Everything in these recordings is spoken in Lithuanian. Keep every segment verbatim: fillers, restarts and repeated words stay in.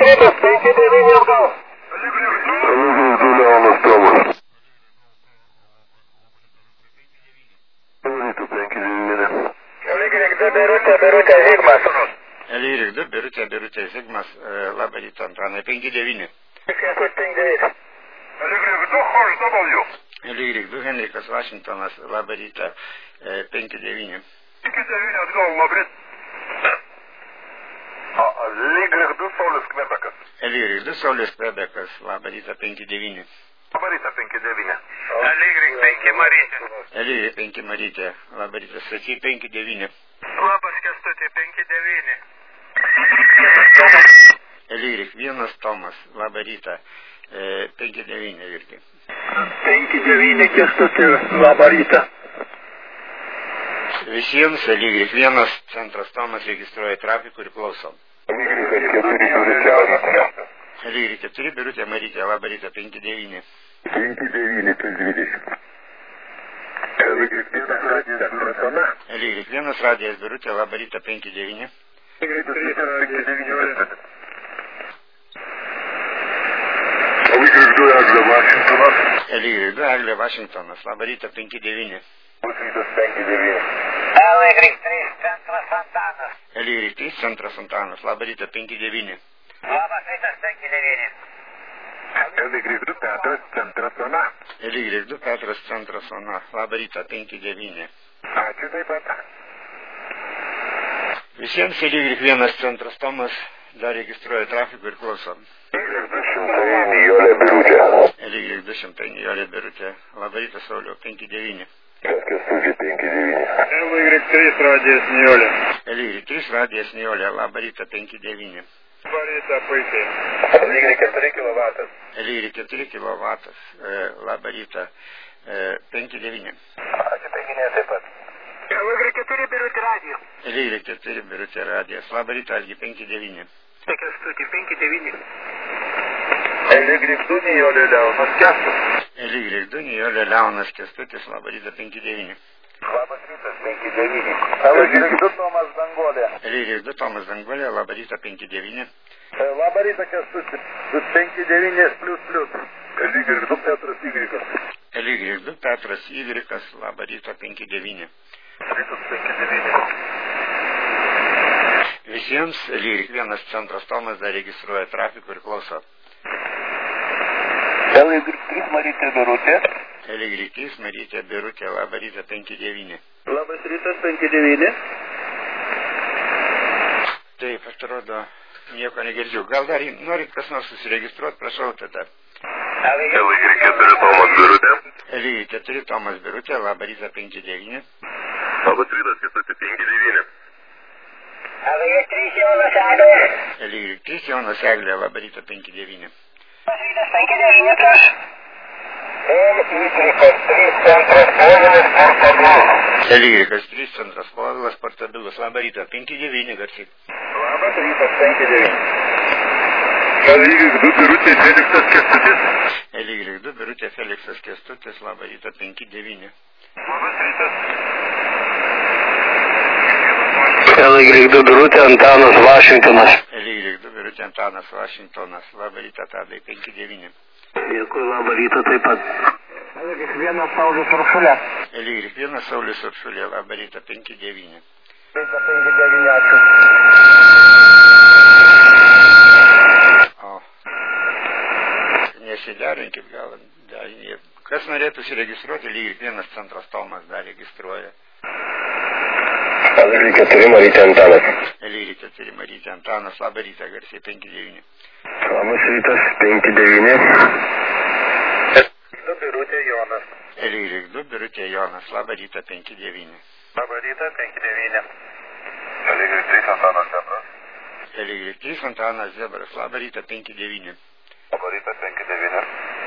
Leonas, penki devyni atgal. Leonas Tomas. Lyrik du, Birutė, Birutė, Zigmas. Lyrik du, Birutė, Birutė, Zigmas, labą rytą, Antanai, penki devyni. Lyrik du, Horst W. Lyrik du, Henrikas Vašingtonas, labą rytą, penki devyni. penki devyni atgal, labrit. Lyrik du, Saulis Kvebekas. Lyrik du, Saulis Kvebekas, labą rytą, penki devyni. Labą rytą, penki devyni. Lyrik penki Marytė. Lyrik penki Marytė, labą rytą, Stacy penki devyni. Labas Kęstuti, penki devyni. Lyrik vienas Tomas, labą rytą, penki devyni irgi. penki devyni Kęstuti, labą rytą. Visiems Lyrik vienas centras Tomas registruoja trafikų ir klausom. Lyrik keturi Birutė Marytė, labą rytą, penki devyni. penki devyni, tai dvidešimt. Lyrik vienas radijas Birutė, labą rytą, penki devyni. Lyrik du, Eglė Vašingtonas. Lyrik du, Eglė Vašingtonas, labą rytą, penki devyni. penki devyni. Lyrik trys centras Antanas. Lyrik trys centras Antanas, labą rytą, penki devyni. Labas rytas, penki devyni. Lyrik du, Petras centras Ona. Lyrik du, Petras centras Ona, labą rytą, penki devyni. Ačiū taip pat. Visiems Lyrik vienas centras Tomas dar registruoja trafikų ir klausom. Lyrik du šimtai Nijolė Birutė. Lyrik du šimtai Nijolė Birutė, labą rytą, Sauliau, penki devyni. Kęstučiai penki devyni. Lyrik trys radijas Nijolė. Lyrik trys radijas Nijolė, labą rytą, penki devyni. Labą rytą, puikiai. Lyrik keturi kilovatas. Lyrik keturi kilovatas, labą rytą, penki devyni. Ačiū penkinė taip pat. Lyrik keturi Birutė radijas. Lyrik keturi Birutė radijas, labą rytą, Algi, penki devyni. Kęstuti, penki devyni. Lyrik du Nijolė Leonas Kęstutis. Lyrik du Nijolė Leonas Kęstutis, labą rytą, penki devyni. Labas rytas, penki devyni. Lyrik du Tomas Dangolė. Lyrik du Tomas Dangolė, labą rytą, penki devyni. Labą rytą, Kęstutis. penki devyni plius plius. Lyrik du Petras Ygrikas. Lyrik du Petras Ygrikas, labą rytą, penki devyni. Rytas penki devyni. Visiems Lyrik vienas centras Tomas dar registruoja trafikų ir klauso. Lyrik trys Marytė Birutė. Lyrik trys Marytė Birutė, labą rytą, penki devyni. Labas rytas, penki devyni. Taip, atrodo, nieko negirdžiu. Gal dar norit kas nors susiregistruoti, prašau tada. Lyrik keturi Tomas Birutė. Lyrik keturi Tomas Birutė, labą rytą, penki devyni. Labas rytas, Kęstutis, penki devyni. Lyrik trys Jonas Eglė. Lyrik trys Jonas Eglė, labą rytą, penki devyni. Labas rytas, penki devyni prieš. Lyrikas trys centras Povilas Portabilus, labą rytą, penki devyni garsiai. Labas rytas, penki devyni. Lyrik du Birutė Feliksas Kęstutis. Lyrik du Birutė Feliksas Kęstutis, labą rytą, penki devyni. Labas rytas. Lyrik du Birutė Antanas Vašingtonas. Lyrik du Birutė Antanas Vašingtonas, labą rytą, Tadai, penki devyni. Dėkui, labą rytą taip pat. Lyrik vienas Saulis Uršulė. Lyrik vienas Saulis Uršulė, labą rytą, penki devyni. Rytą penki devyni, ačiū. O, nesiderinkit gal. Kas norėtų užsiregistruoti, Lyrik vienas centras Tomas dar registruoja. Lyrik keturi Marytė Antanas. Lyrik keturi Marytė Antanas, labą rytą, garsiai, penki devyni. Labas rytas, penki devyni. Du Birutė Jonas. Lyrik du Birutė Jonas, labą rytą, penki devyni. Labą rytą, penki devyni. Lyrik trys Antanas Zebras. Lyrik trys Antanas Zebras, labą rytą, penki devyni. Labą rytą, penki devyni.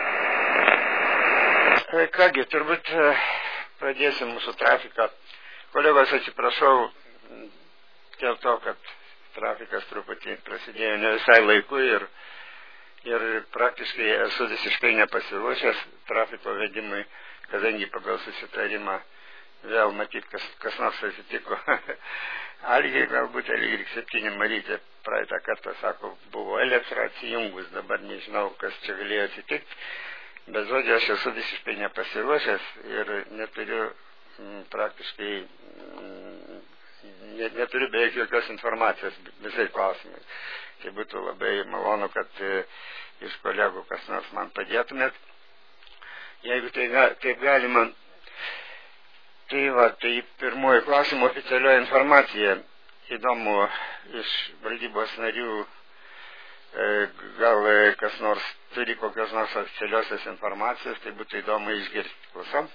Kągi, turbūt pradėsim mūsų trafiką. Kolegos, atsiprašau dėl to, kad trafikas truputį prasidėjo ne visai laiku ir, ir praktiškai esu visiškai nepasiruošęs trafiko vedimui, kadangi pagal susitarimą vėl matyt, kas, kas nors atsitiko. Algiai galbūt Lyrik septyni Marytė praeitą kartą, sako, buvo elektra atsijungus, dabar nežinau, kas čia galėjo atsitikti, bet žodžiu, aš esu visiškai nepasiruošęs ir neturiu m, praktiškai, m, net, neturiu beveik jokios informacijos visai klausimai. Tai būtų labai malonu, kad e, iš kolegų kas nors man padėtumėt. Jeigu tai, taip galima, tai va, tai pirmoji klausimo oficialioji informacija. Įdomu, iš valdybos narių e, gal kas nors turi kokios nors oficialiosios informacijos, tai būtų įdomu išgirsti. Klausom?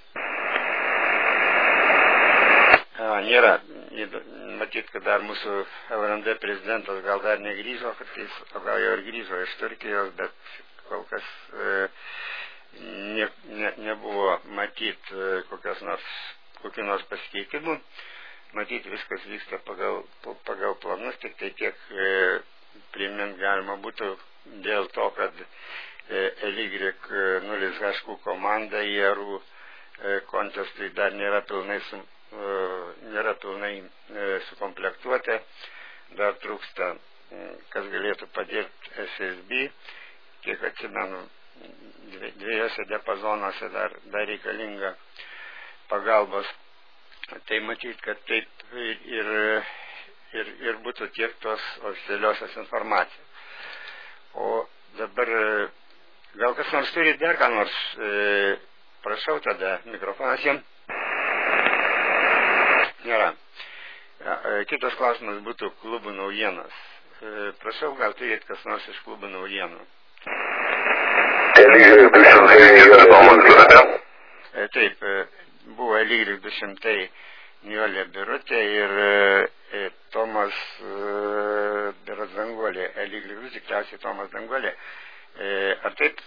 A, nėra. Matyt, kad dar mūsų L R M D prezidentas gal dar negrįžo, o gal jau ir grįžo iš Turkijos, bet kol kas e, ne, ne, nebuvo matyt e, kokios nors, kokių nors pasikeitimų. Matyt, viskas vyksta pagal, pagal planus, tik tai tiek e, primint galima būtų dėl to, kad e, L Y nulis H Q komanda I R U e, kontestui dar nėra pilnai, su, e, nėra pilnai e, sukomplektuota, dar trūksta, e, kas galėtų padėti S S B, kiek atsimenu, dviejose diapazonuose dar, dar reikalinga pagalbos. Tai matyt, kad taip ir, ir, ir būtų tiek tos oficialiosios informacijos. O dabar, gal kas nors turi dar ką nors, e, prašau tada, mikrofonas jam. Nėra. Ja, e, kitas klausimas būtų klubų naujienos. E, prašau, gal turėt kas nors iš klubų naujienų. E, taip, e, buvo L Y du šimtai Nijolė Birutė ir e, Tomas e, Berods Danguolė. L Y du tikriausiai Tomas Danguolė. E, ar taip?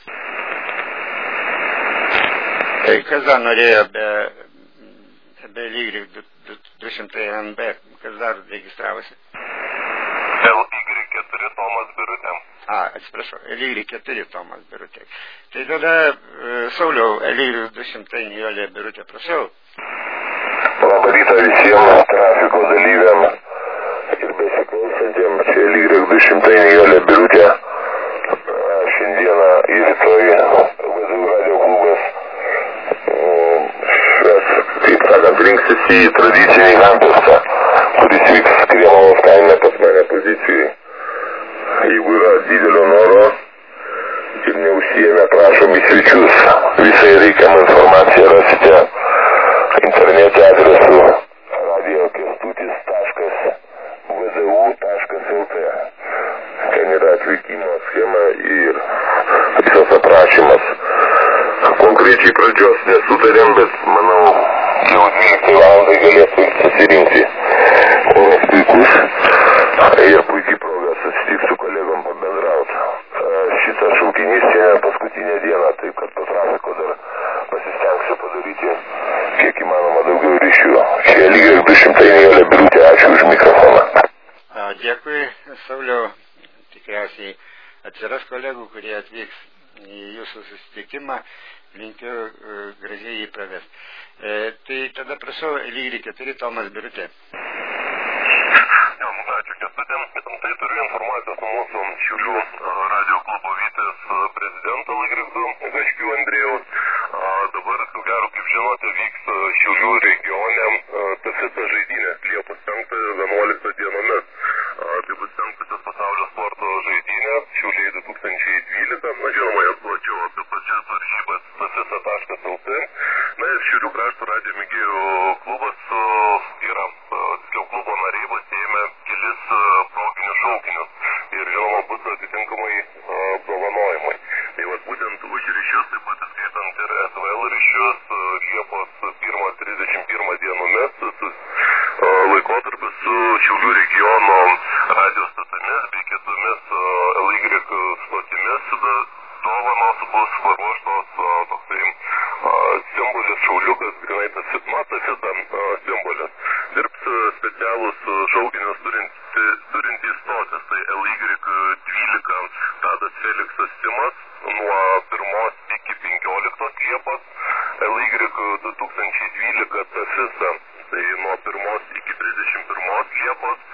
Tai kas dar norėjo be, be L Y du šimtai N B? Kas dar registravosi? L Y keturi Tomas Birutė. A, atsiprašau, L Y keturi Tomas Birutė. Tai tada, e, Sauliau, L Y du šimtai Nijolė Birutė, prašau. Labą rytą visiems trafiko dalyviams ir besiklausantiems. Čia L Y du šimtai Nijolė Birutė. Šiandieną ir rytoj V Z U radio klubas šves, kaip sakant, rinksis į tradicinį konkursą, kuris vyks Krėmavos kaime pas mane pozicijai. Jeigu yra didelio noro ir neužsiėmė, prašom į svečius. Visai reikiamą informaciją rasite internete adresu radio kestutis taškas v z u taškas l t. Ten yra atvykimo schema ir visas aprašymas. Konkrečiai pradžios nesutarėm, bet manau, jau dvyliktą valandą galėtų susirinkti. Oras puikus ir puikiai proga susitikti su kolegom pabendrauti. Šitas šaukinys šiandien paskutinė diena, taip kad po trafiko dar pasistengsiu padaryti kiek įmanoma daugiau ryšių. Čia L Y du šimtai Nijolė Birutė, ačiū už mikrofoną. A, dėkui, Sauliau. Tikriausiai atsiras kolegų, kurie atvyks į jūsų susitikimą. Linkiu uh, gražiai jį pravesti. E, tai tada prašau, L Y keturi Tomas Birutė. Ja, ačiū Kęstutėm. Tai turiu informacijos nuo mūsų Šiaulių radio klubo Vytės prezidento Laikrikdu Gaškių Andrėjaus. Dabar, ko gero, kaip žinote, vyks Šiaulių regione T F I žaidynės Liepos penktą vienuoliktą dienomis. Tai bus penktosios pasaulio sporto žaidynės Šiauliai du tūkstančiai dvylika. Na, žinoma, jas plačiau apie pačias varžybas T F I taškas L T. Na ir Šiaulių krašto radio mėgėjų klubas yra, tiksliau klubo nariai pasiėmė kelis proginius šaukinius ir, žinoma, bus atitinkamai apdovanojimai. Tai vat būtent už ryšius, taip pat įskaitant ir S V L ryšius, Liepos pirmą trisdešimt pirmą dienomis, su laikotarpiu su Šiaulių regiono radio stotimis bei kitomis L Y stotimis, dovanos bus paruoštos toksai simbolis šauliukas, grinai tas matasi simbolis. Dirbs specialus šaukinius turintys stotis, tai L Y dvylika Tadas Feliksas Simas nuo pirmos iki penkioliktos Liepos, L Y du tūkstančiai dvylika T F I, tai nuo pirmos iki trisdešimt pirmos Liepos ir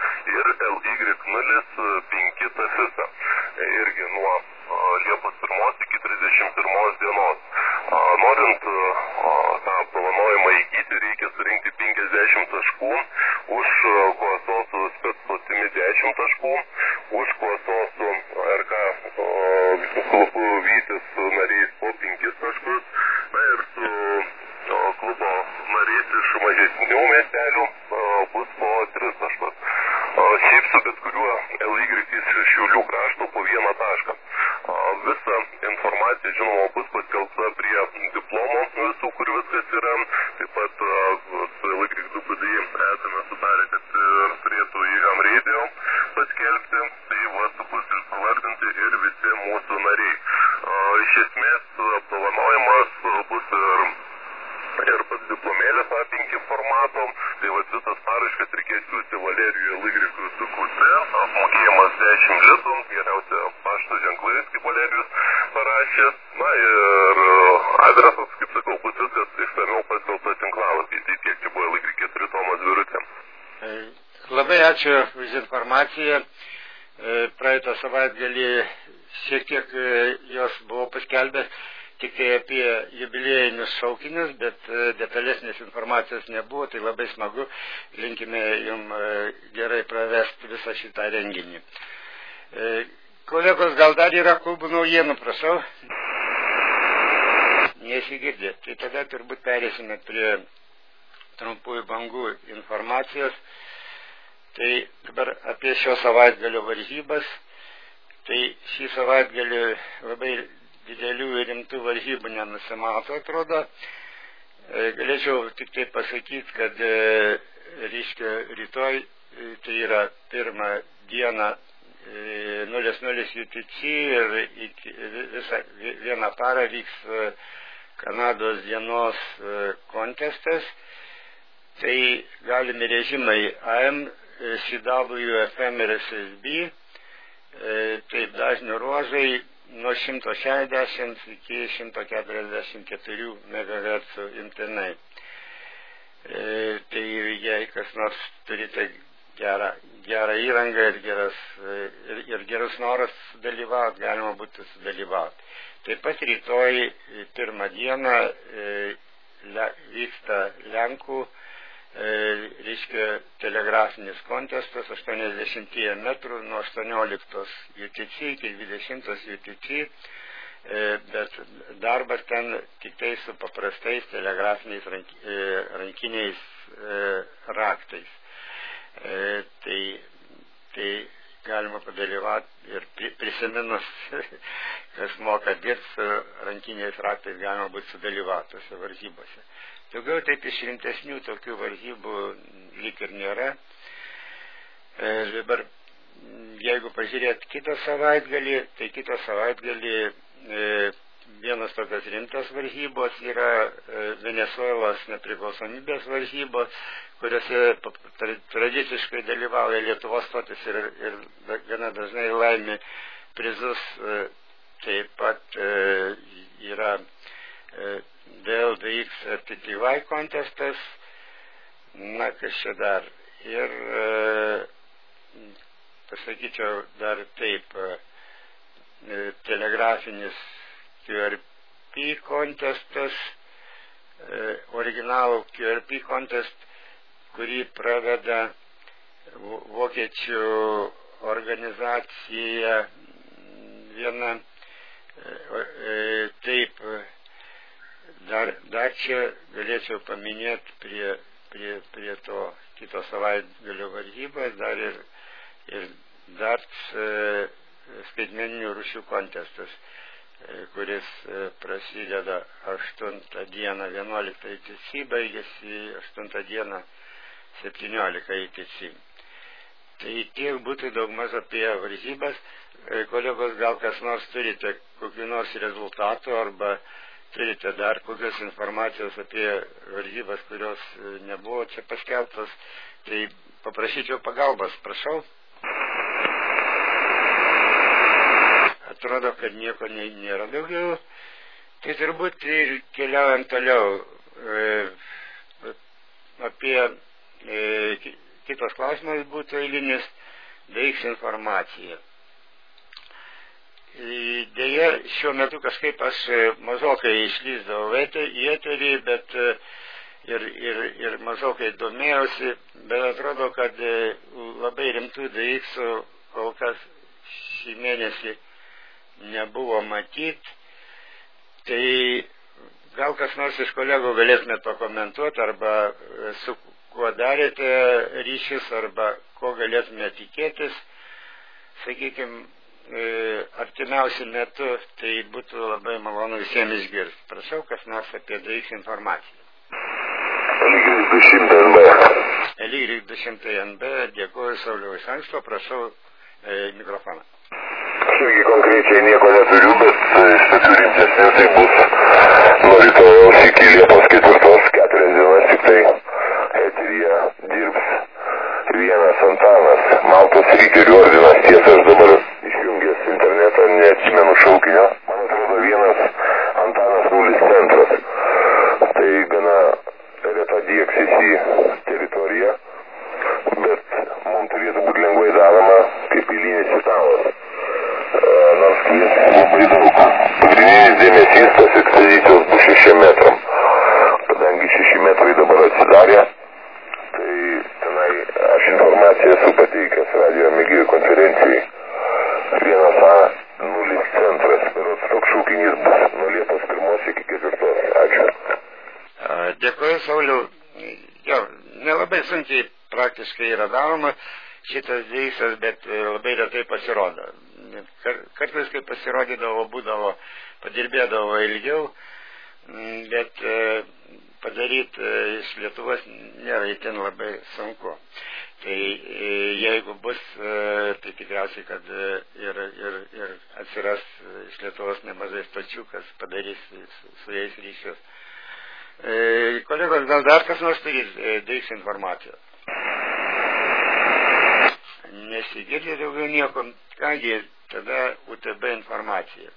ir L Y nulis penki Tafisa. Irgi nuo Liepos pirmos iki trisdešimt pirmos dienos. Norint tą apdovanojimą įgyti, reikia surinkti penkiasdešimt taškų, už kovos su specstotimi dešimt taškų, už kovos su R K klubu Vytis nariais po penkis taškus, na ir su klubo nariais iš mažesnių miestelių bus po tris taškus. Šiaip su bet kuriuo L Y iš Šiaulių krašto po vieną tašką. Visa informacija, žinoma, bus paskelbta prie diplomo visų, kur viskas yra. Taip pat su L Y du B D I esame sutarę, kad turėtų į Ham Radio paskelbti. Tai vat bus išpavardinti ir visi mūsų nariai. Iš esmės apdovanojimas bus ir ir pats diplomėlis A penki formato, tai vat visas paraiškas reikės siųsti Valerijui L Y du Kuse, apmokėjimas dešimt litų, geriausia pašto ženklais, kaip Valerijus parašė, na ir adresas, kaip sakau, bus viskas išsamiau paskelbta tinklalapį, tai tiek čia buvo L Y keturi Tomas Birutė. Labai ačiū už informaciją. Praeitą savaitgalį šiek tiek jos buvo paskelbęs tik tai apie jubiliejinius šaukinius, bet detalesnės informacijos nebuvo, tai labai smagu. Linkime jums gerai pravesti visą šitą renginį. Kolegos, gal dar yra klubų naujienų, prašau? Nesigirdė. Tai tada turbūt perėsime prie trumpųjų bangų informacijos. Tai dabar apie šio savaitgalio varžybas. Tai šį savaitgalį labai didelių ir rimtų varžybų nenusimato, atrodo. Galėčiau tik tai pasakyti, kad reiškia rytoj, tai yra pirmą dieną nulis nulis U T C ir iki, visą vieną parą vyks Kanados dienos kontestas. Tai galimi režimai A M, C W, F M ir S S B. Taip dažnių ruožai nuo šimto šešiasdešimt iki šimto keturiasdešimt keturi megahercų imtinai. E, tai jei kas nors turite gerą, gerą įrangą ir, geras, ir, ir gerus noras dalyvauti, galima būtų sudalyvauti. Taip pat rytoj pirmą dieną e, le, vyksta Lenkų e, reiškia telegrafinis kontestas aštuoniasdešimt metrų nuo aštuonioliktos U T C iki dvidešimtos U T C, e, bet darbas ten tik tai su paprastais telegrafiniais rank, e, rankiniais e, raktais. E, tai, tai galima padalyvauti ir prisiminus, kas moka dirbti su rankiniais raktais, galima būti sudalyvauti tose varžybose. Daugiau taip iš rimtesnių tokių varžybų lyg ir nėra. E, dabar, jeigu pažiūrėt kitą savaitgalį, tai kitą savaitgalį e, vienas tokios rimtos varžybos yra e, Venezuelos nepriklausomybės varžybos, kuriuose tradiciškai dalyvauja Lietuvos stotis ir, ir gana dažnai laimi prizus. E, taip pat e, yra e, D L D X T T Y kontestas, na kas čia dar, ir e, pasakyčiau dar taip, e, telegrafinis Q R P kontestas, e, originalų Q R P kontest, kurį praveda vokiečių organizacija viena, e, e, taip, Dar, dar čia galėčiau paminėti prie, prie, prie to kito savaitgalio varžybos, dar ir, ir darts e, skaitmeninių rūšių kontestas, e, kuris e, prasideda aštuntą dieną vienuoliktą I T C, baigėsi aštuntą dieną septynioliktą I T C. Tai tiek būtų daugmaž apie varžybas. E, kolegos, gal kas nors turite kokių nors rezultatų arba turite dar kokios informacijos apie varžybas, kurios nebuvo čia paskelbtos, tai paprašyčiau pagalbos, prašau. Atrodo, kad nieko nėra daugiau. Tai turbūt ir keliaujant toliau e, apie e, kitas klausimas būtų eilinis. D X informacija. Deja, šiuo metu kažkaip aš mažokai išlyzdavau į eterį, bet ir, ir, ir mažokai domėjausi, bet atrodo, kad labai rimtų D X kol kas šį mėnesį nebuvo matyti. Tai gal kas nors iš kolegų galėtumėt pakomentuoti, arba su kuo darėte ryšius, arba ko galėtume tikėtis, sakykime, artimiausiu metu, tai būtų labai malonu visiems išgirsti. Prašau, kas nors apie D X informaciją. Eligris du šimtai N B. Eligris du šimtai N B, dėkuoju Sauliau iš anksto, prašau e, mikrofoną. Aš irgi konkrečiai nieko neturiu, bet iš tokių rimtesnių tai bus nuo rytojaus iki Liepos ketvirtos, keturias dienas tik tai eteryje dirbs vienas Antanas, Maltos Riterių ordinas. Tiesa, aš dabar išjungęs internetą, neatsimenu šaukinio. Man atrodo vienas Antanas nulis centras. Tai gana reta D X C C teritorija, bet mums turėtų būti lengvai daroma kaip eilinis italas. Nors kviesti labai daug. Pagrindinis dėmesys tos ekspedicijos bus šešiem metram. Kadangi šeši metrai dabar atsidarė, tai tenai aš informaciją esu pateikęs radio mėgėjų konferencijai. Vienas A nulis centras, berods toks šaukinys bus nuo Liepos pirmos iki ketvirtos. Ačiū. Dėkuoju, Sauliau. Jo, nelabai sunkiai praktiškai yra daroma šitas D X-as, bet labai retai pasirodo. Kartais, kai pasirodydavo, būdavo, padirbėdavo ilgiau, bet padaryti iš Lietuvos nėra itin labai sunku. Tai jeigu bus, tai tikriausiai, kad ir, ir, ir atsiras iš Lietuvos nemažai stočių, kas padarys su, su jais ryšius. Kolegos, gal dar kas nors turi D X informacijos? Nesigirdi daugiau nieko. Kągi, tada U T B informacija.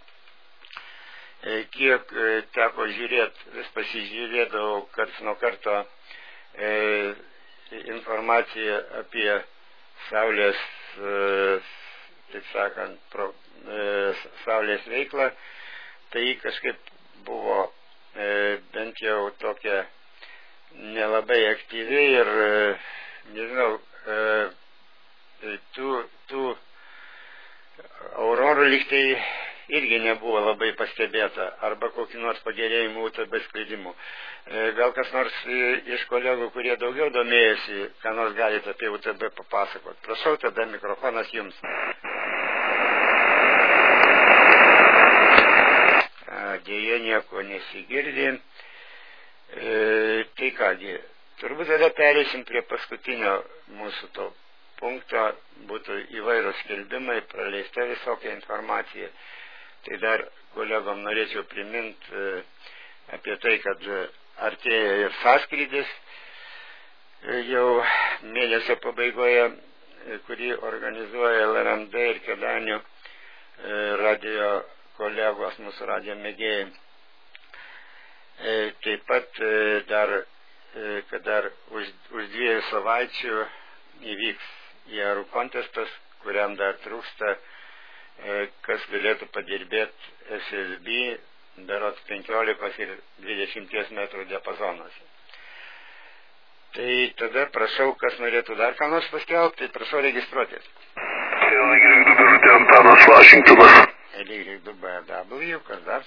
Kiek teko žiūrėti, vis pasižiūrėdavau karts nuo karto e, informaciją apie Saulės, e, taip sakant, pro, e, Saulės veiklą, tai kažkaip buvo e, bent jau tokia nelabai aktyvi ir, e, nežinau, e, tų, tų aurorų lygtai irgi nebuvo labai pastebėta, arba kokį nors pagerėjimų U T B skleidimų. Gal kas nors iš kolegų, kurie daugiau domėjasi, ką nors galite apie U T B papasakot. Prašau, tada mikrofonas jums. Dėja, nieko nesigirdi. E, tai kągi, turbūt tada perėsim prie paskutinio mūsų to punkto, būtų įvairūs skelbimai, praleista visokia informacija. Tai dar kolegom norėčiau priminti e, apie tai, kad artėja ir sąskrydis e, jau mėnesio pabaigoje, e, kurį organizuoja L R M D ir Kėdainių e, radio kolegos, mūsų radio mėgėjai. E, taip pat e, dar, e, kad dar už, už dviejų savaičių įvyks Jerų kontestas, kuriam dar trūksta, kas galėtų padirbėti S S B berods penkiolikos ir dvidešimties metrų diapazonuose. Tai tada prašau, kas norėtų dar ką nors paskelbti, tai prašau registruotis. L Y du birutė Antanas Vašingtonas. L Y du B W, kas dar?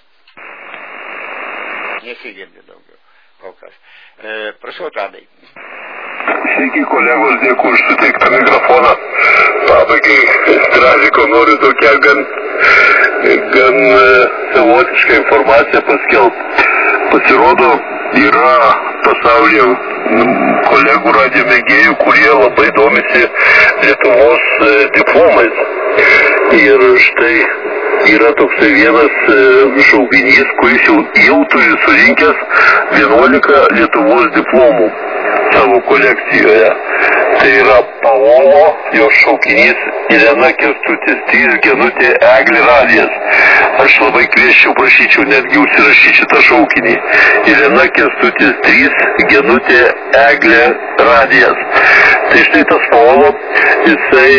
Nesigirdi daugiau, kol kas. E, prašau, Tadai. Sveiki, kolegos, dėkui už suteiktą mikrofoną. Pabaigai, Straziko noriu tokią gan, gan savotišką informaciją paskelbti. Pasirodo, yra pasaulyje kolegų radio mėgėjų, kurie labai domisi Lietuvos diplomais. Ir štai yra toksai vienas šaukinys, kuris jau, jau turi surinkęs vienuolika Lietuvos diplomų savo kolekcijoje. Tai yra Paolo, jo šaukinys, Irena Kęstutis trys, Genutė Eglė Radijas. Aš labai kvieščiau, prašyčiau netgi užsirašyti šitą šaukinį. Irena Kęstutis trys, Genutė Eglė Radijas. Tai štai tas Paolo, jisai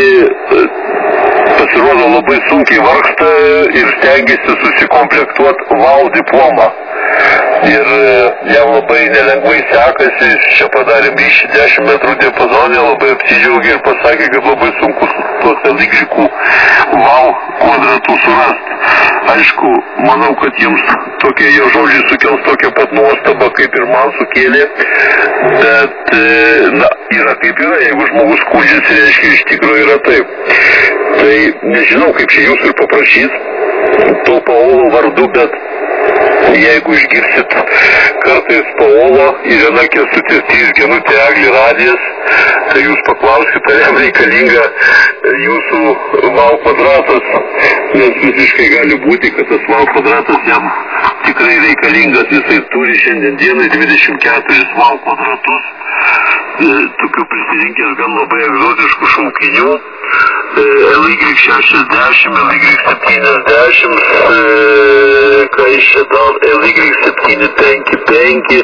pasirodo labai sunkiai vargsta ir stengiasi susikomplektuoti vau diplomą. Ir jam labai nelengvai sekasi, čia padarė bišį dešimt metrų diapazonė, labai apsidžiaugė ir pasakė, kad labai sunku tuos L-Y vau kvadratų surasti. Aišku, manau, kad jums tokie jo žodžiai sukels tokią pat nuostabą, kaip ir man sukėlė, bet, na, yra kaip yra, jeigu žmogus skundžiasi, reiškia, iš tikrųjų yra taip. Tai nežinau, kaip čia jūs ir paprašys to Paolo vardu, bet jeigu išgirsit kartais Paolo ir viena Kęstutis trys Genutė Eglė Radijas, tai jūs paklauskite, ar jam reikalinga jūsų vau kvadratas, nes visiškai gali būti, kad tas vau kvadratas jam tikrai reikalingas. Jisai turi šiandien dienai dvidešimt keturis vau kvadratus, tokių prisirinkęs gan labai egzotiškų šaukinių, L Y šešiasdešimt, L Y septyniasdešimt, ką iš čia dar, L Y septyni penki penki,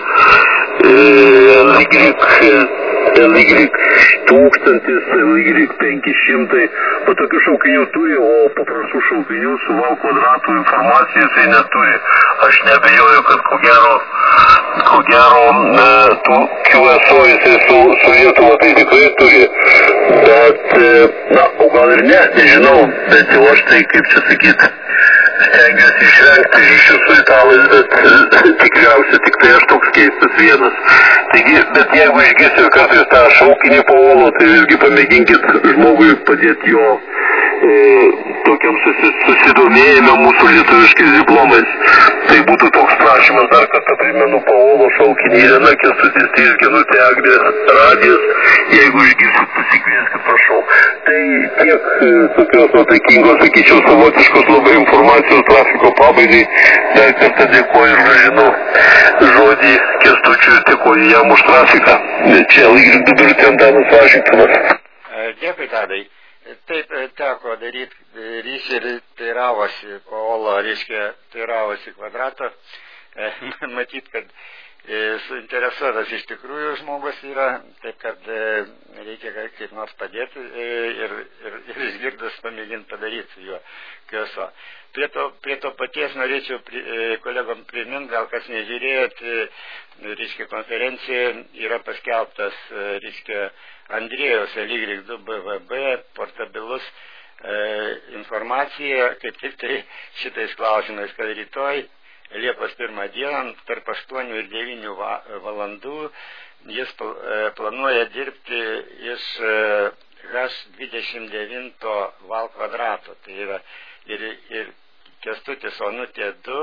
L Y L Y tūkstantis, L Y penki šimtai, o tokių šaukinių turi, o paprastų šaukinių su vau kvadratų informacija jisai neturi. Aš nebejoju, kad ko gero, ko gero, tų Q S O jisai su, su Lietuva tai tikrai turi, bet, na, o gal ir ne, nežinau, bet jau aš tai, kaip čia sakyt, stengiuosi išvengti ryšių su italais, bet tikriausiai tik tai aš toks keistas vienas. Taigi, bet jeigu išgirsit kartais tą šaukinį Paolo, tai visgi pamėginkit žmogui padėti jo e, tokiam susi, susidomėjime mūsų lietuviškais diplomais. Tai būtų toks prašymas, dar kartą primenu Paolo šaukinį, Irena Kęstutis trys Genutė Eglė Radijas, jeigu išgirsit, pasikvieskit, prašau. Tai tiek tokios nuotaikingos, sakyčiau, savotiškos labai informacijos trafiko pabaigai. Dar kartą dėkoju ir grąžinu žodį Kęstučiui ir dėkoju jam už trafiką. Čia L Y Birutė Antanas Vašingtonas. Dėkui, Tadai. Taip teko daryti ryšį ir teiravosi Paolo, reiškia teiravosi kvadrato. Matyt, kad suinteresuotas iš tikrųjų žmogus yra, taip kad reikia kaip nors padėti ir, ir, ir išgirdus pamėginti padaryti su juo Q S O. Prie to, prie to paties norėčiau pri, kolegom priminti, gal kas nežiūrėjot, reiškia konferencija yra paskelbtas, reiškia Andrėjaus L Y du B V B portabilus e, informacija, kaip tik tai šitais klausimais, kad rytoj Liepos pirmą dieną tarp aštuonių ir devynių valandų jis planuoja dirbti iš H dvidešimt devyni val kvadrato. Tai yra ir, ir Kęstutis Onutė du,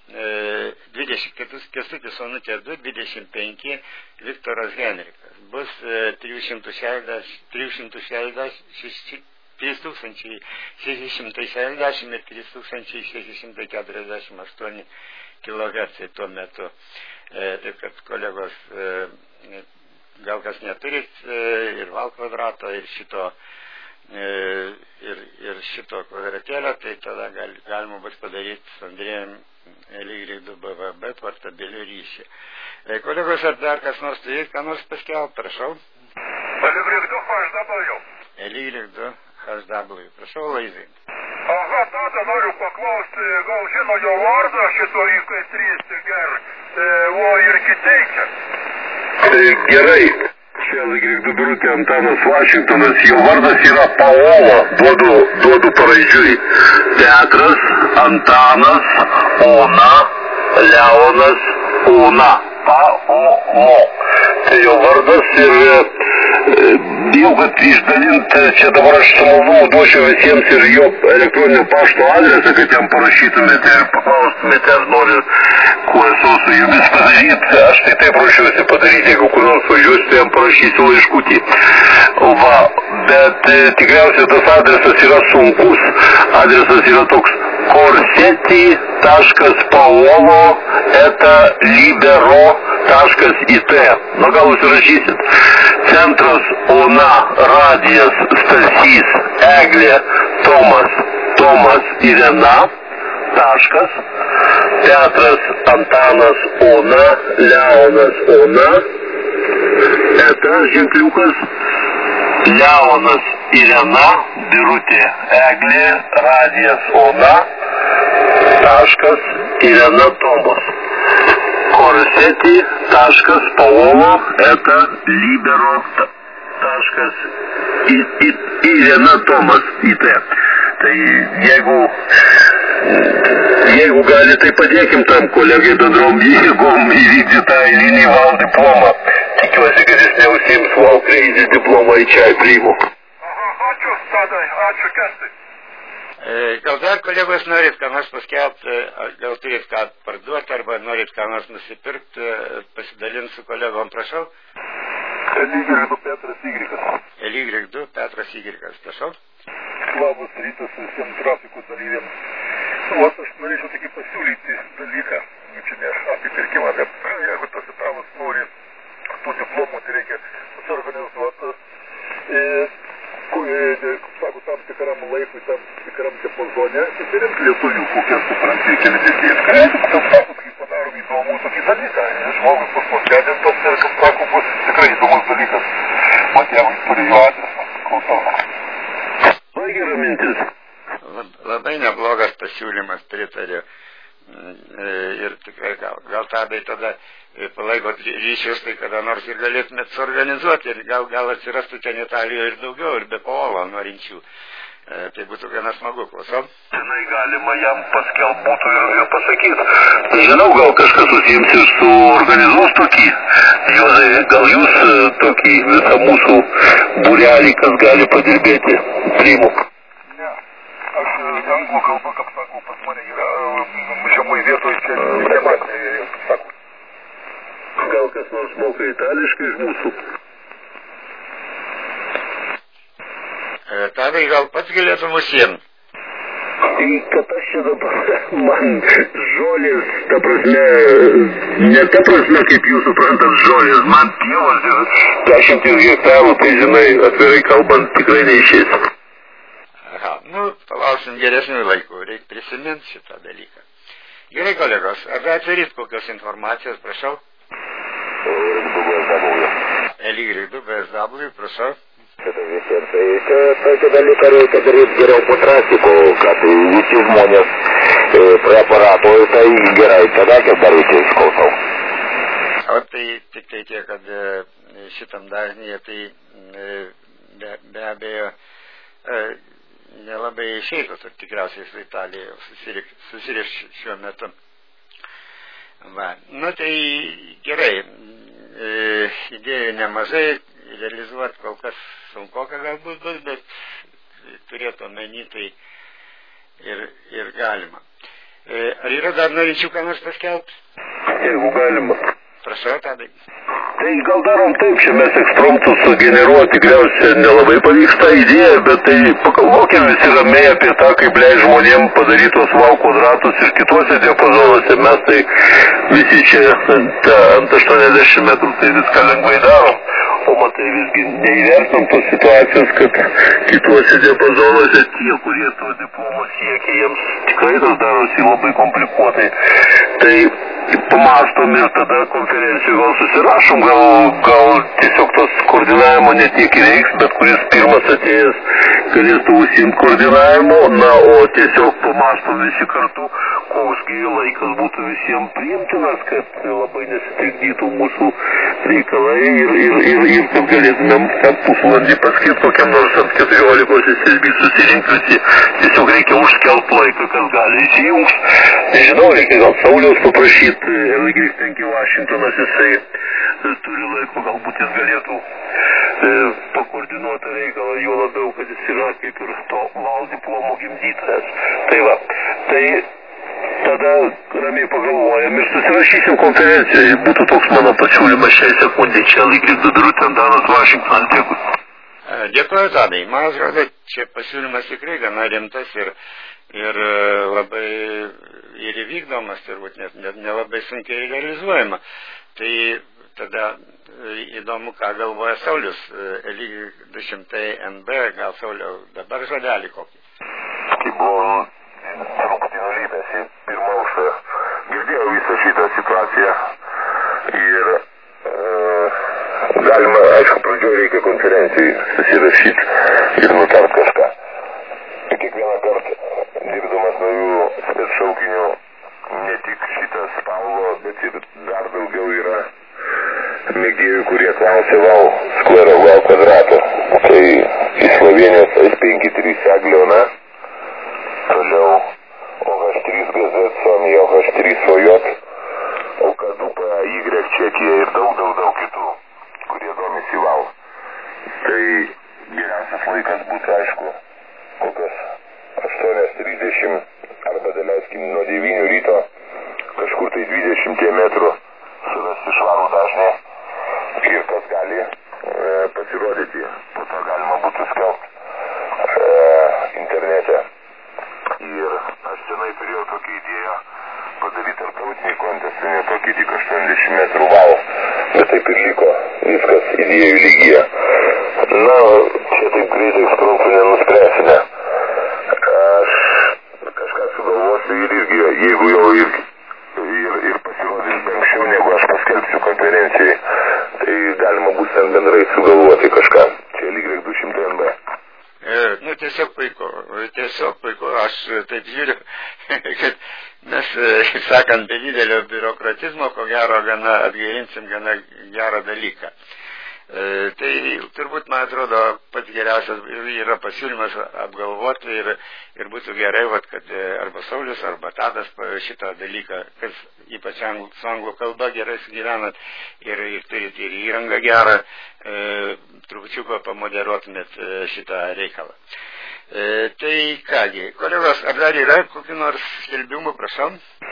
Kęstutis Onutė du, dvidešimt penki, Viktoras Henrikas. Bus trys tūkstančiai šeši šimtai šešiasdešimt ir trys tūkstančiai šeši šimtai keturiasdešimt aštuoni kilohercai tuo metu. E, taip kad kolegos, e, gal kas neturit e, ir val kvadrato, ir šito, e, ir, ir šito kvadratėlio, tai tada gal, galima bus padaryti su Andrėjum L Y du B V B portabilių ryšį. E, kolegos, ar dar kas nors turėt, ką nors paskelbti, prašau. L Y du H W. L Y du H W. Prašau, Laizai. Aha, tada noriu paklausti, gal žino jo vardą šito I K trys ger, o ir kiteikia. Gerai, čia L Y du Birutė Antanas Vašingtonas, jo vardas yra Paolo, duodu, duodu paraidžiui. Petras, Antanas, Ona, Leonas, Ona. Paolo. Tai jo vardas ir bijau, kad išdalinti, čia dabar aš su malonumu duočiau visiems ir jo elektroninio pašto adresą, kad jam parašytumėte ir paklaustumėte, ar nori Q S O su jumis padaryti. Aš tai taip ruošiuosi padaryti, jeigu kur nors važiuosite, jam parašysiu laiškutį. Va, bet e, tikriausiai tas adresas yra sunkus. Adresas yra toks korseti taškas paolo eta libero taškas I T. Na gal užsirašysit. Centras Ona, Radijas, Stasys, Eglė, Tomas, Tomas, Irena, taškas, Petras, Antanas, Ona, Leonas, Ona, eta ženkliukas, Leonas Irena, Birutė Eglė, Radijas Ona, taškas Irena Tomas. Korsetį, taškas Paolo, eta Libero, taškas Irena Tomas, į tai. Tai jeigu, jeigu gali, tai padėkim tam kolegai bendrom jėgom įvykdyti tą eilinį val diplomą. Tikiuosi, kad jis neusims val crazy diplomą į čia priimu. Aha, ačiū, Tadai, ačiū, Kestai. Gal dar kolegos norit ką nors paskelbti, gal turit ką parduoti, arba norit ką nors nusipirkti, pasidalinti su kolegom, prašau. L Y du Petras Ygrikas. L Y du Petras Ygrikas, prašau. Labas rytas visiems trafikų dalyviams. Nu, aš norėčiau tik pasiūlyti dalyką, čia ne apie pirkimą, bet jeigu tas italas nori tų diplomų, tai reikia suorganizuoti, e, kaip sako, tam tikram laikui, tam tikram diapazone, susirinkti lietuvių, kokie supranti, keli dėties kreipti, kaip sako, kai padarom įdomų tokį dalyką. Žmogus pas paskedintas ir, kaip sako, bus tikrai įdomus dalykas. Matėvai turi jo adresą, klausau. Labai gera mintis. Labai neblogas pasiūlymas, pritariu. Ir tikrai gal, gal Tadai tada palaikot ryšius, tai kada nors ir galėtumėt suorganizuoti, ir gal, gal atsirastų ten Italijoje ir daugiau, ir be Paolo norinčių. E, tai būtų gana smagu, klausom. Tenai galima jam paskelbti būtų ir, ir pasakyti. Žinau, gal kažkas susijims ir su organizuos tokį. Juozai, gal jūs tokį visą mūsų būrelį, kas gali padirbėti, priimu. Ne, aš anglų kalba, kaip sakau, pas mane yra žemai vietoj čia nematė, kaip sakau. Gal kas nors moka itališkai iš mūsų? Tadai, gal pats galėtum užsiimti? Kad aš čia dabar, man žolės, ta prasme, ne ta prasme, kaip jūs suprantat žolės, man pievos ir dešimtis hektarų, tai žinai, atvirai kalbant, tikrai neišės. Aha, nu, palauksim geresnių laikų, reikia prisiminti šitą dalyką. Gerai, kolegos, ar atverit kokios informacijos, prašau? L Y du B S W, prašau. Visiems, tai čia tokį dalyką reikia daryti geriau po trafiko, kad visi žmonės e, prie aparato, tai gerai, tada kaip daryti, skausau. O tai tik tai tiek, kad šitam dažnyje tai be, be abejo e, nelabai išeitų, tai tikriausiai su Italija susiriš šiuo metu. Va, nu tai gerai, e, idėjų nemažai, realizuoti kol kas sunkoka galbūt bus, bet turėtų omeny tai ir, ir galima. E, ar yra dar norinčių ką nors paskelbti? Jeigu galima. Prašau, Tadai. Tai gal darom taip, čia mes ekspromtų sugeneruoti tikriausiai nelabai pavyksta idėja, bet tai pakalvokim visi ramiai apie tą, kaip leidž žmonėm padarytos V kvadratus ir kituose diapazonuose. Mes tai visi čia ta, ant aštuoniasdešimt metrų tai viską lengvai darom. O matai, visgi neįvertam tos situacijos, kad kituose diapazonuose tie, kurie to diplomo siekia, jiems tikrai tas darosi labai komplikuotai. Tai pamastom ir tada konferencijų gal susirašom, gal, gal tiesiog tos koordinavimo ne tiek reiks, bet kuris pirmas atėjęs galėtų užsiimti koordinavimo, na, o tiesiog pamastom visi kartu, koksgi laikas būtų visiems priimtinas, kad labai nesitrikdytų mūsų reikalai ir, ir, ir, ir kad galėtumėm kad pusvalandį paskirti kokiam nors ant keturiolikos S S B susirinkti visi. Tiesiog reikia užskelt laiką, kas gali įsijungs. Nežinau, reikia gal Sauliaus paprašyti, L Y penki Vašingtonas, jisai turi laiko, galbūt jis galėtų e, pakoordinuoti reikalą, jo labiau, kad jis yra kaip ir to val diplomo gimdytojas. Tai va, tai tada ramiai pagalvojam ir susirašysim konferenciją. Būtų toks mano pasiūlymas šiai sekundį. Čia L Y du Birutė Antanas Vašingtonas, dėkui. Dėkuoju, Tadai. Man atrodo, čia pasiūlymas tikrai gana rimtas ir, ir labai ir įvykdomas, turbūt net, net nelabai sunkiai realizuojama. Tai tada įdomu, ką galvoja Saulius, L Y du šimtai N B, gal Sauliau dabar žodelį kokį. Tai buvo truputį nulipęs į pirmą aukštą. Girdėjau visą šitą situaciją ir e, galima, aišku, pradžioje reikia konferencijai susirašyti. žaidėjų, kurie klausė val skvero, val kvadrato. Tai iš Slovenijos S penki trys Agliona, toliau O H trys G Z, Suomija O H trys O J, O K du P A Y Čekija ir daug, daug, daug kitų, kurie domisi val. Tai geriausias laikas būtų, aišku, kokios aštuonios trisdešimt arba daleiskim nuo devynių ryto kažkur tai dvidešimt metrų surasti švarų dažnį ir tas gali e, pasirodyti. Po to galima būtų skelbti e, internete. Ir aš senai turėjau tokią idėją padaryti tarptautinį kontestą, ne tokį tik aštuoniasdešimt metrų val, bet taip ir liko viskas idėjų lygyje. Na, čia taip greitai sprantu nenuspręsime. Aš kažką sugalvosiu ir irgi, jeigu jau ir, ir, ir pasirodys anksčiau, negu aš paskelbsiu konferencijai, tai galima bus ten bendrai sugalvoti kažką. Čia lygiai du šimtai M B. E, nu, tiesiog puiku, tiesiog puiku, aš taip žiūriu, kad mes, sakant, be didelio biurokratizmo, ko gero, gana atgaivinsim gana gerą dalyką. E, tai turbūt, man atrodo, pats geriausias yra pasiūlymas apgalvoti ir, ir būtų gerai, vat, kad arba Saulius, arba Tadas šitą dalyką, kas ypač anglų, su anglų kalba gerai sugyvenat ir, ir turite ir įrangą gerą, e, trupučiuką pamoderuotumėt šitą reikalą. E, tai kągi, kolegos, ar dar yra kokių nors skelbimų, prašom?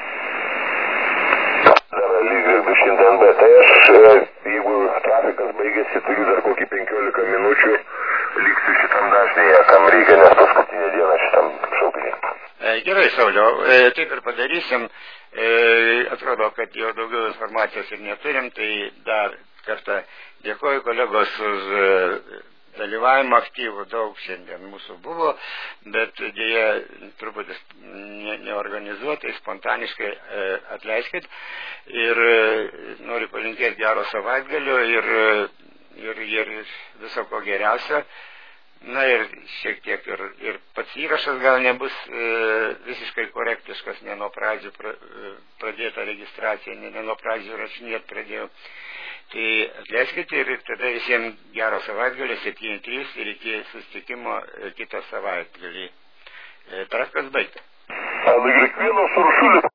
Dar lygiai du šimtai M B, tai aš, jeigu trafikas baigėsi, turiu dar kokį penkiolika minučių, liksiu šitam dažnėje, kam reikia, nes paskutinė diena šitam šauklį. E, gerai, Sauliau, e, taip ir padarysim. E, atrodo, kad jau daugiau informacijos ir neturim, tai dar kartą dėkoju kolegos už e, dalyvavimą aktyvų, daug šiandien mūsų buvo, bet dėja truputį ne, neorganizuotai, spontaniškai e, atleiskit ir e, noriu palinkėti gero savaitgalio ir, ir, ir viso ko geriausio. Na ir šiek tiek ir, ir pats įrašas gal nebus e, visiškai korektiškas, ne nuo pradžių pra, pradėta registracija, ne, ne nuo pradžių rašinėti pradėjau. Tai atleiskite ir tada visiems gero savaitgalio, septyni trys ir iki susitikimo kitą savaitgalį. E, Trafikas baigta. Але Гриквінов Суршулі